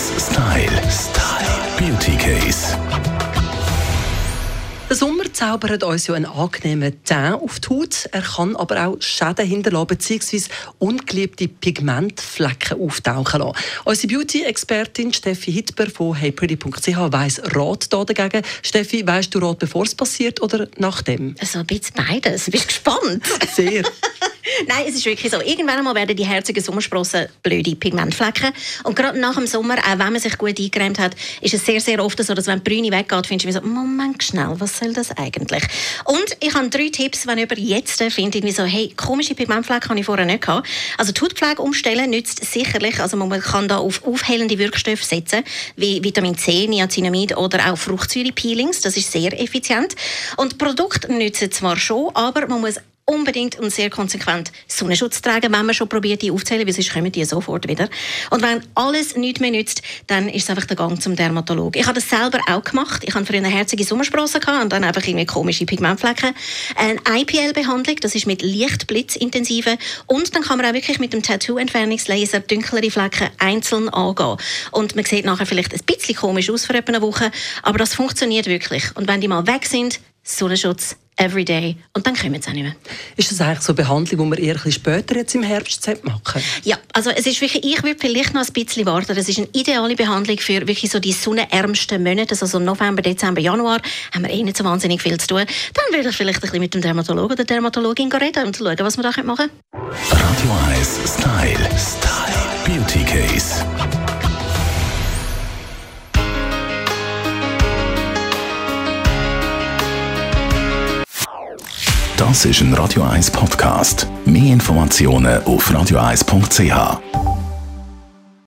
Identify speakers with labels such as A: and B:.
A: 1 Style. Beauty Case.
B: Der Sommer zaubert uns ja einen angenehmen Teint auf die Haut. Er kann aber auch Schäden hinterlassen bzw. ungeliebte Pigmentflecken auftauchen lassen. Unsere Beauty-Expertin Steffi Hitber von heypretty.ch weiss Rat dagegen. Steffi, weisst du Rat, bevor es passiert oder nachdem?
C: Also ein bisschen beides. Bist du gespannt?
B: Sehr.
C: Nein, es ist wirklich so. Irgendwann einmal werden die herzigen Sommersprossen blöde Pigmentflecken. Und gerade nach dem Sommer, auch wenn man sich gut eingecremt hat, ist es sehr, sehr oft so, dass wenn die Brüne weggeht, findest du so, Moment schnell, was soll das eigentlich? Und ich habe 3 Tipps, wenn jemand jetzt findet, so, hey, komische Pigmentflecken habe ich vorher nicht gehabt. Also die Hautpflege umstellen nützt sicherlich. Also man kann da auf aufhellende Wirkstoffe setzen, wie Vitamin C, Niacinamid oder auch Fruchtsäure-Peelings. Das ist sehr effizient. Und Produkte nützen zwar schon, aber man muss unbedingt und sehr konsequent Sonnenschutz tragen, wenn man schon probiert, die aufzählen, weil sonst kommen die sofort wieder. Und wenn alles nichts mehr nützt, dann ist es einfach der Gang zum Dermatologen. Ich habe das selber auch gemacht. Ich hatte früher eine herzige Sommersprosse und dann einfach irgendwie komische Pigmentflecken. Eine IPL-Behandlung, das ist mit Lichtblitzintensiven. Und dann kann man auch wirklich mit dem Tattoo-Entfernungslaser dunklere Flecken einzeln angehen. Und man sieht nachher vielleicht ein bisschen komisch aus für etwa eine Woche, aber das funktioniert wirklich. Und wenn die mal weg sind, Sonnenschutz everyday. Und dann kommen sie auch nicht mehr.
B: Ist das eigentlich so eine Behandlung, die wir eher ein bisschen später jetzt im Herbst machen?
C: Ja, also es ist wirklich, ich würde vielleicht noch ein bisschen warten. Das ist eine ideale Behandlung für wirklich so die sonnenärmsten Monate. Also November, Dezember, Januar haben wir nicht so wahnsinnig viel zu tun. Dann würde ich vielleicht ein bisschen mit dem Dermatologen oder der Dermatologin reden und schauen, was wir da machen können.
A: Radio 1 Style. Beauty Case. Das ist ein Radio 1 Podcast. Mehr Informationen auf radio1.ch.